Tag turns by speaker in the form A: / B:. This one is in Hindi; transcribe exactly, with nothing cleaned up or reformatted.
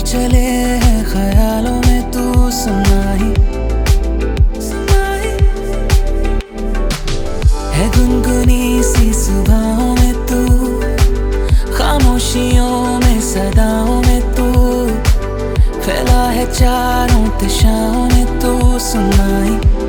A: चले हैं ख्यालों में तू सुनाई सुनाई है गुनगुनी सी सुबहों में तू, खामोशियों में सदाओं में तू, फैला है चारों दिशाओं में तू सुनाई।